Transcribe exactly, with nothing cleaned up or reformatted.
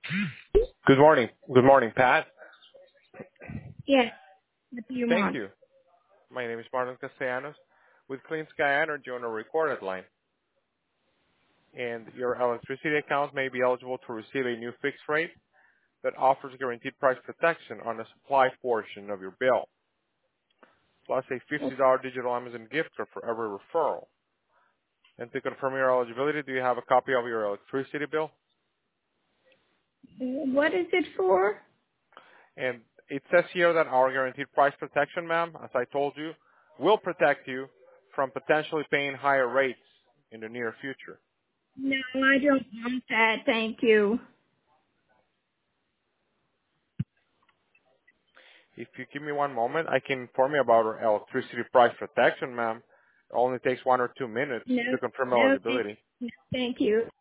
Good morning. Good morning, Pat. Yes. What do you Thank want? you. My name is Marlon Castellanos with Clean Sky Energy on a recorded line. And your electricity account may be eligible to receive a new fixed rate that offers guaranteed price protection on the supply portion of your bill, plus a fifty dollars digital Amazon gift card for every referral. And to confirm your eligibility, do you have a copy of your electricity bill? What is it for? And it says here that our guaranteed price protection, ma'am, as I told you, will protect you from potentially paying higher rates in the near future. No, I don't want that. Thank you. If you give me one moment, I can inform you about our electricity price protection, ma'am. It only takes one or two minutes No, to confirm no, thank, eligibility. no, thank you.